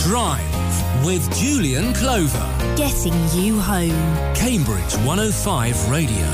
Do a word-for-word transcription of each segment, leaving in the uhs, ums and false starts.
Drive with Julian Clover. Getting you home. Cambridge one oh five Radio.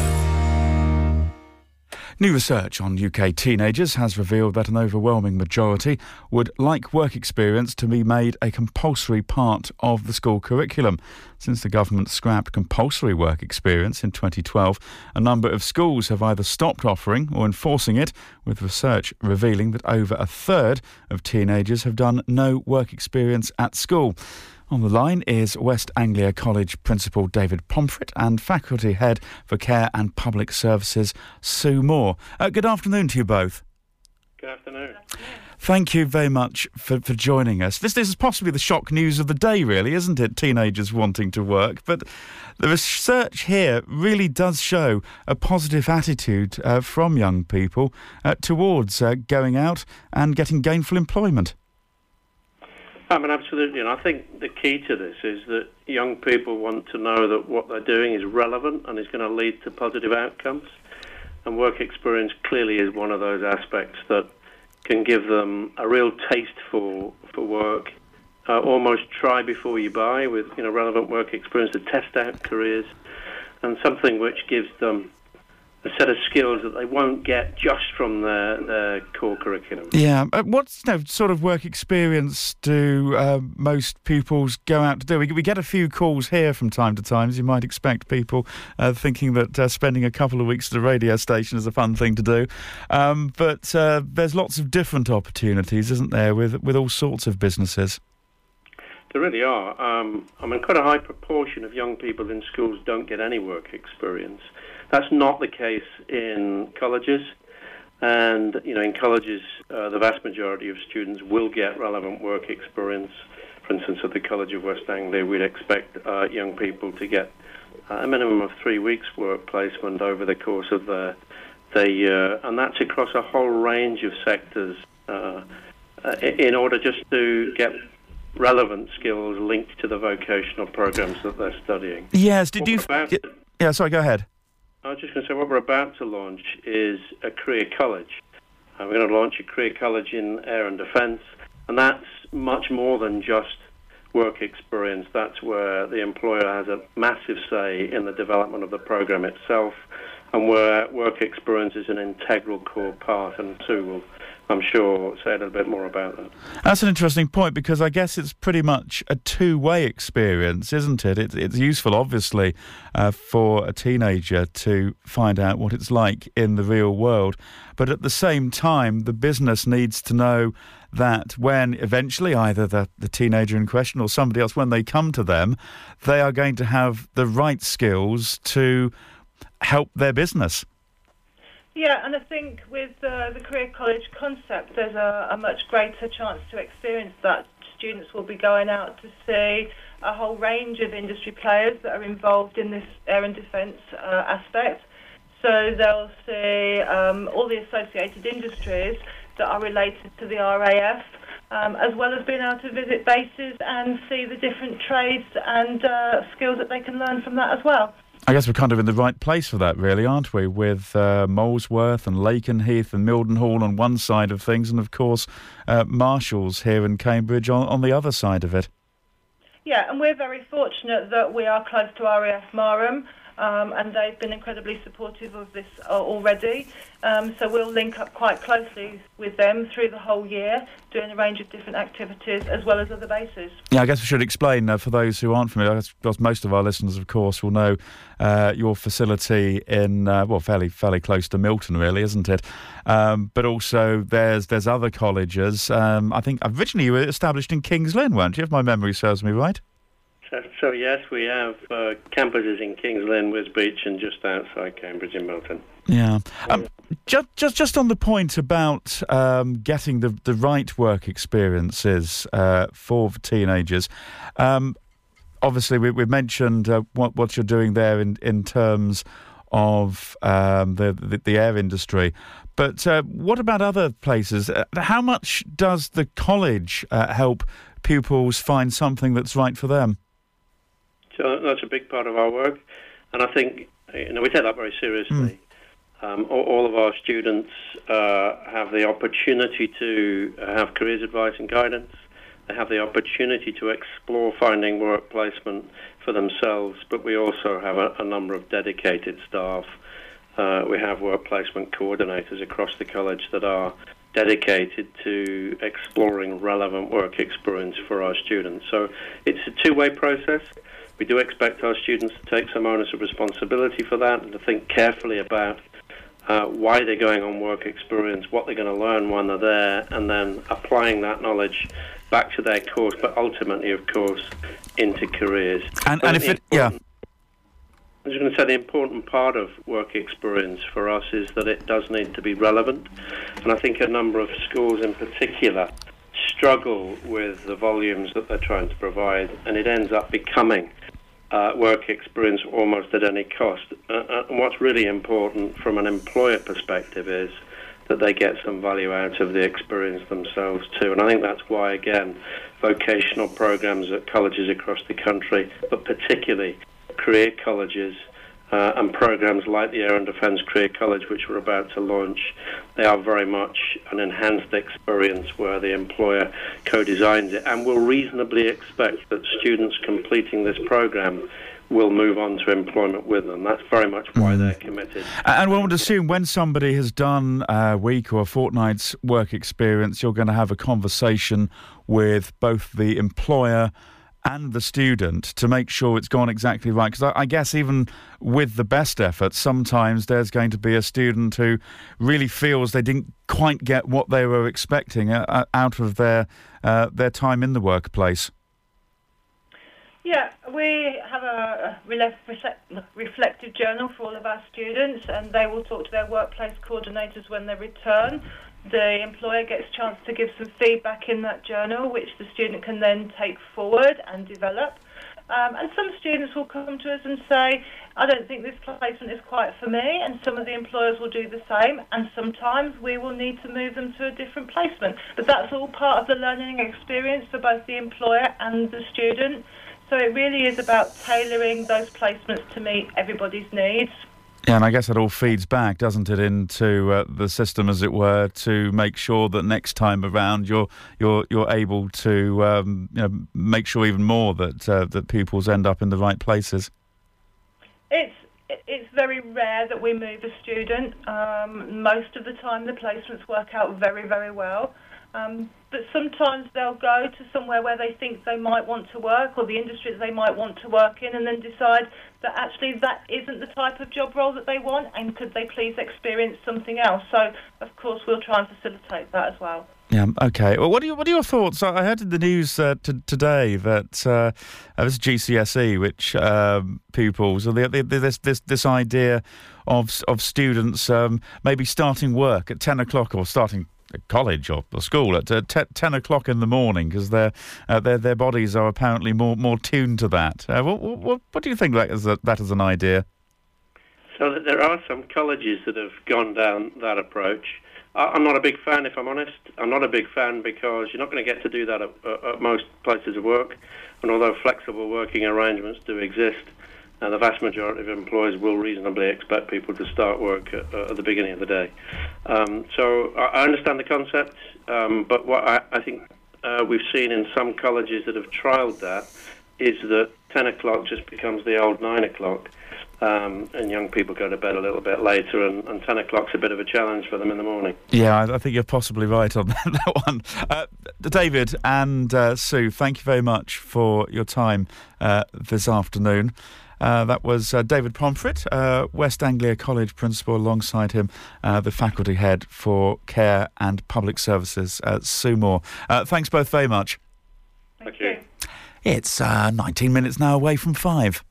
New research on U K teenagers has revealed that an overwhelming majority would like work experience to be made a compulsory part of the school curriculum. Since the government scrapped compulsory work experience in twenty twelve, a number of schools have either stopped offering or enforcing it, with research revealing that over a third of teenagers have done no work experience at school. On the line is West Anglia College Principal David Pomfret and Faculty Head for Care and Public Services, Sue Moore. Uh, good afternoon to you both. Good afternoon. Thank you very much for, for joining us. This, this is possibly the shock news of the day, really, isn't it? Teenagers wanting to work. But the research here really does show a positive attitude uh, from young people uh, towards uh, going out and getting gainful employment. I mean, absolutely, and I think the key to this is that young people want to know that what they're doing is relevant and is going to lead to positive outcomes. And work experience clearly is one of those aspects that can give them a real taste for for work, uh, almost try before you buy with you know relevant work experience to test out careers, and something which gives them a set of skills that they won't get just from their, their core curriculum. Yeah. Uh, what you know, sort of work experience do uh, most pupils go out to do? We, we get a few calls here from time to time, as you might expect, people uh, thinking that uh, spending a couple of weeks at a radio station is a fun thing to do. Um, but uh, there's lots of different opportunities, isn't there, with, with all sorts of businesses? There really are. Um, I mean, quite a high proportion of young people in schools don't get any work experience. That's not the case in colleges, and you know, in colleges, uh, the vast majority of students will get relevant work experience. For instance, at the College of West Anglia, we'd expect uh, young people to get uh, a minimum of three weeks' work placement over the course of their, their year, and that's across a whole range of sectors uh, uh, in order just to get relevant skills linked to the vocational programs that they're studying. Yes, did What you... about- Yeah, yeah, sorry, go ahead. I was just going to say, what we're about to launch is a career college. Uh, we're going to launch a career college in air and defence, and that's much more than just work experience. That's where the employer has a massive say in the development of the programme itself, and where work experience is an integral core part, and Sue will, I'm sure, say a little bit more about that. That's an interesting point, because I guess it's pretty much a two-way experience, isn't it? It's, it's useful, obviously, uh, for a teenager to find out what it's like in the real world. But at the same time, the business needs to know that when eventually either the, the teenager in question or somebody else, when they come to them, they are going to have the right skills to help their business. Yeah, and I think with uh, the career college concept, there's a, a much greater chance to experience that. Students will be going out to see a whole range of industry players that are involved in this air and defence uh, aspect. So they'll see um, all the associated industries that are related to the R A F, um, as well as being able to visit bases and see the different trades and uh, skills that they can learn from that as well. I guess we're kind of in the right place for that, really, aren't we? With uh, Molesworth and Lakenheath and Mildenhall on one side of things, and of course uh, Marshalls here in Cambridge on, on the other side of it. Yeah, and we're very fortunate that we are close to R A F Marham, um, and they've been incredibly supportive of this uh, already. Um, so we'll link up quite closely with them through the whole year, doing a range of different activities as well as other bases. Yeah, I guess we should explain uh, for those who aren't familiar, because most of our listeners, of course, will know uh, your facility in, uh, well, fairly fairly close to Milton, really, isn't it? Um, but also there's there's other colleges. Um, I think originally you were established in Kings Lynn, weren't you, if my memory serves me right? So, so yes, we have uh, campuses in Kings Lynn, Wisbech, and just outside Cambridge in Milton. Yeah. Um, just, just, just on the point about um, getting the, the right work experiences uh, for teenagers, um, obviously we, we've mentioned uh, what, what you're doing there in, in terms of um, the, the, the air industry. But uh, what about other places? Uh, how much does the college uh, help pupils find something that's right for them? So that's a big part of our work, and I think you know we take that very seriously. Mm. Um, all, all of our students uh, have the opportunity to have careers advice and guidance. They have the opportunity to explore finding work placement for themselves, but we also have a, a number of dedicated staff. Uh, we have work placement coordinators across the college that are dedicated to exploring relevant work experience for our students. So it's a two-way process. We do expect our students to take some onus of responsibility for that and to think carefully about uh, why they're going on work experience, what they're going to learn when they're there, and then applying that knowledge back to their course, but ultimately, of course, into careers. And, and if it, yeah. I was going to say the important part of work experience for us is that it does need to be relevant. And I think a number of schools in particular struggle with the volumes that they're trying to provide, and it ends up becoming uh, work experience almost at any cost. Uh, and what's really important from an employer perspective is that they get some value out of the experience themselves too. And I think that's why, again, vocational programs at colleges across the country, but particularly career colleges uh, and programs like the Air and Defence Career College, which we're about to launch, they are very much an enhanced experience where the employer co-designs it, and will reasonably expect that students completing this program will move on to employment with them. That's very much why they're committed. And one would assume when somebody has done a week or a fortnight's work experience, you're going to have a conversation with both the employer and the student to make sure it's gone exactly right. Because I, I guess even with the best efforts, sometimes there's going to be a student who really feels they didn't quite get what they were expecting uh, out of their uh, their time in the workplace. Yeah, we have a reflective journal for all of our students, and they will talk to their workplace coordinators when they return. The employer gets a chance to give some feedback in that journal, which the student can then take forward and develop. Um, and some students will come to us and say, I don't think this placement is quite for me, and some of the employers will do the same, and sometimes we will need to move them to a different placement. But that's all part of the learning experience for both the employer and the student. So it really is about tailoring those placements to meet everybody's needs. Yeah, and I guess it all feeds back, doesn't it, into uh, the system, as it were, to make sure that next time around you're you're you're able to um, you know, make sure even more that uh, that pupils end up in the right places. It's it's very rare that we move a student. Um, most of the time, the placements work out very very well. Um, but sometimes they'll go to somewhere where they think they might want to work, or the industry that they might want to work in, and then decide that actually that isn't the type of job role that they want, and could they please experience something else. So, of course, we'll try and facilitate that as well. Yeah, OK. Well, what are, you, what are your thoughts? I heard in the news uh, t- today that uh, uh, this G C S E, which um, pupils, or the, the, this, this, this idea of, of students um, maybe starting work at ten o'clock or starting college or, or school at uh, t- ten o'clock in the morning, because their uh, their their bodies are apparently more more tuned to that. Uh, what, what what do you think that is a, that is an idea? So that there are some colleges that have gone down that approach. I, I'm not a big fan, if I'm honest. I'm not a big fan because you're not going to get to do that at, at most places of work. And although flexible working arrangements do exist, Uh, the vast majority of employers will reasonably expect people to start work at, uh, at the beginning of the day. Um, so I, I understand the concept, um, but what I, I think uh, we've seen in some colleges that have trialled that is that ten o'clock just becomes the old nine o'clock, um, and young people go to bed a little bit later, and, and ten o'clock's a bit of a challenge for them in the morning. Yeah, I, I think you're possibly right on that, that one. Uh, David and uh, Sue, thank you very much for your time uh, this afternoon. Uh, that was uh, David Pomfret, uh, West Anglia College Principal, alongside him, uh, the Faculty Head for Care and Public Services at Sue Moore. Uh, thanks both very much. Thank you. It's uh, nineteen minutes now away from five.